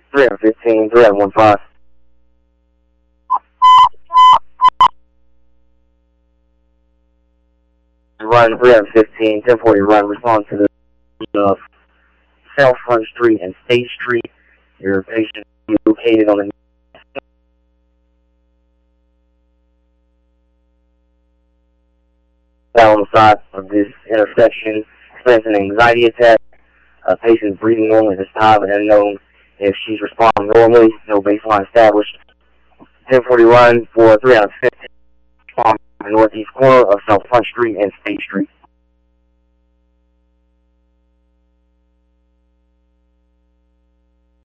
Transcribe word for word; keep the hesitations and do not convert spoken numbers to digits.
three out of fifteen, three out of one five. Run, three out of fifteen, ten forty run, respond to the of South Front Street and State Street. Your patient is located on the on the side of this intersection, experiencing an anxiety attack. A patient's breathing normally at this time, and unknown if she's responding normally. No baseline established. ten forty run for three out of fifteen. On the northeast corner of South Front Street and State Street.